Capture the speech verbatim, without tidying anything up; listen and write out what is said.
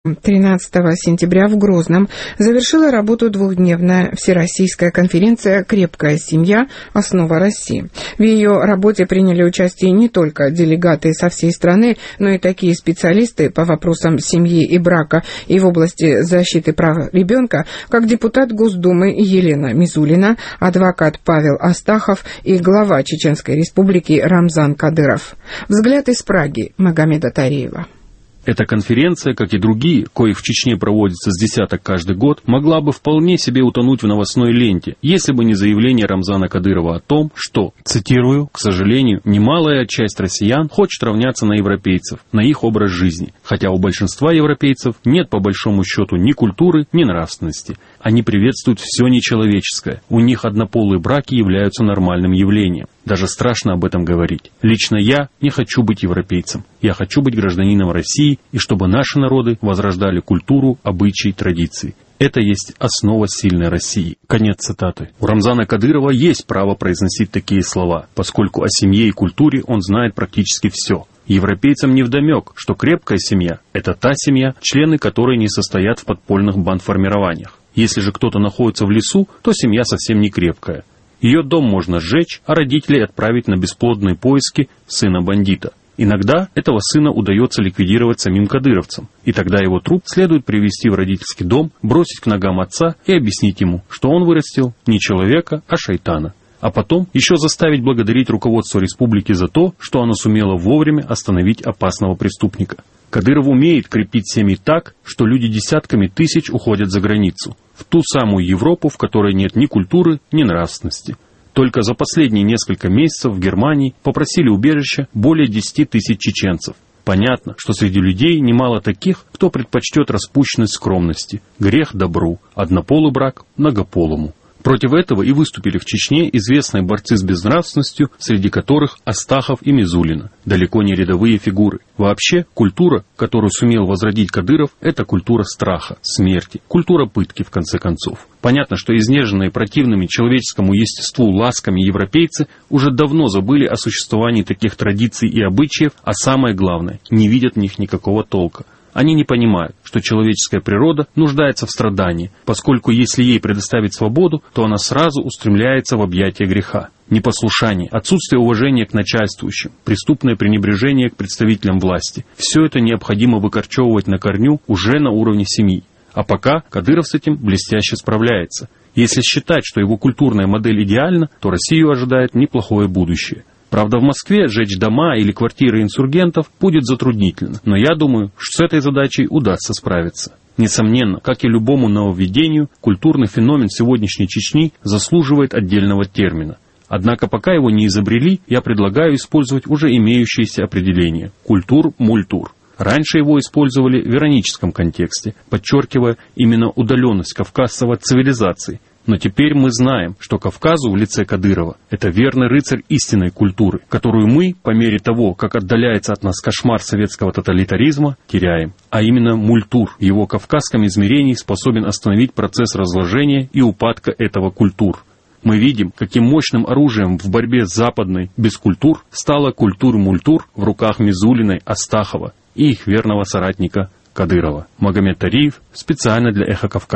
тринадцатого сентября в Грозном завершила работу двухдневная Всероссийская конференция «Крепкая семья. Основа России». В ее работе приняли участие не только делегаты со всей страны, но и такие специалисты по вопросам семьи и брака и в области защиты прав ребенка, как депутат Госдумы Елена Мизулина, адвокат Павел Астахов и глава Чеченской Республики Рамзан Кадыров. Взгляд из Праги Магомеда Тареева. Эта конференция, как и другие, коих в Чечне проводится с десяток каждый год, могла бы вполне себе утонуть в новостной ленте, если бы не заявление Рамзана Кадырова о том, что, цитирую, «к сожалению, немалая часть россиян хочет равняться на европейцев, на их образ жизни, хотя у большинства европейцев нет по большому счету ни культуры, ни нравственности. Они приветствуют все нечеловеческое, у них однополые браки являются нормальным явлением. Даже страшно об этом говорить. Лично я не хочу быть европейцем. Я хочу быть гражданином России, и чтобы наши народы возрождали культуру, обычаи, традиции. Это есть основа сильной России». Конец цитаты. У Рамзана Кадырова есть право произносить такие слова, поскольку о семье и культуре он знает практически все. Европейцам невдомек, что крепкая семья – это та семья, члены которой не состоят в подпольных бандформированиях. Если же кто-то находится в лесу, то семья совсем не крепкая. Ее дом можно сжечь, а родителей отправить на бесплодные поиски сына бандита. Иногда этого сына удается ликвидировать самим кадыровцам, и тогда его труп следует привести в родительский дом, бросить к ногам отца и объяснить ему, что он вырастил не человека, а шайтана. А потом еще заставить благодарить руководство республики за то, что оно сумело вовремя остановить опасного преступника. Кадыров умеет крепить семьи так, что люди десятками тысяч уходят за границу, в ту самую Европу, в которой нет ни культуры, ни нравственности. Только за последние несколько месяцев в Германии попросили убежища более десяти тысяч чеченцев. Понятно, что среди людей немало таких, кто предпочтет распущенность скромности, грех добру, однополый брак многополому. Против этого и выступили в Чечне известные борцы с безнравственностью, среди которых Астахов и Мизулина, далеко не рядовые фигуры. Вообще, культура, которую сумел возродить Кадыров, это культура страха, смерти, культура пытки, в конце концов. Понятно, что изнеженные противными человеческому естеству ласками европейцы уже давно забыли о существовании таких традиций и обычаев, а самое главное, не видят в них никакого толка. Они не понимают, что человеческая природа нуждается в страдании, поскольку если ей предоставить свободу, то она сразу устремляется в объятия греха. Непослушание, отсутствие уважения к начальствующим, преступное пренебрежение к представителям власти – все это необходимо выкорчевывать на корню уже на уровне семьи. А пока Кадыров с этим блестяще справляется. Если считать, что его культурная модель идеальна, то Россию ожидает неплохое будущее. Правда, в Москве сжечь дома или квартиры инсургентов будет затруднительно, но я думаю, что с этой задачей удастся справиться. Несомненно, как и любому нововведению, культурный феномен сегодняшней Чечни заслуживает отдельного термина. Однако пока его не изобрели, я предлагаю использовать уже имеющиеся определения – культур-мультур. Раньше его использовали в ироническом контексте, подчеркивая именно удаленность кавказцев от цивилизации. Но теперь мы знаем, что Кавказу в лице Кадырова – это верный рыцарь истинной культуры, которую мы, по мере того, как отдаляется от нас кошмар советского тоталитаризма, теряем. А именно мультур в его кавказском измерении способен остановить процесс разложения и упадка этого культур. Мы видим, каким мощным оружием в борьбе с западной бескультур стала культур-мультур в руках Мизулиной, Астахова и их верного соратника Кадырова. Магомед Тареев специально для Эхо Кавказа.